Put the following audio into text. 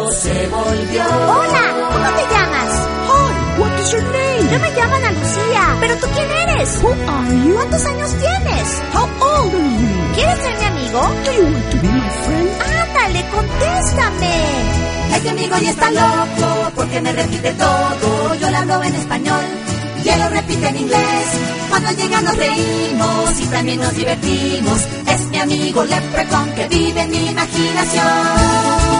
loco se volvió. Hola, ¿cómo te llamas? Hi, what is your name? Yo me llamo Ana Lucía. ¿Pero tú quién eres? Who are you? ¿Cuántos años tienes? How old are you? ¿Quieres ser mi amigo? Do you want to be my friend? Ándale, contéstame. Este amigo ya está loco porque me repite todo. Yo le hablo en español y él lo repite en inglés. Cuando llega nos reímos y también nos divertimos. Es mi amigo Leprechaun que vive en mi imaginación.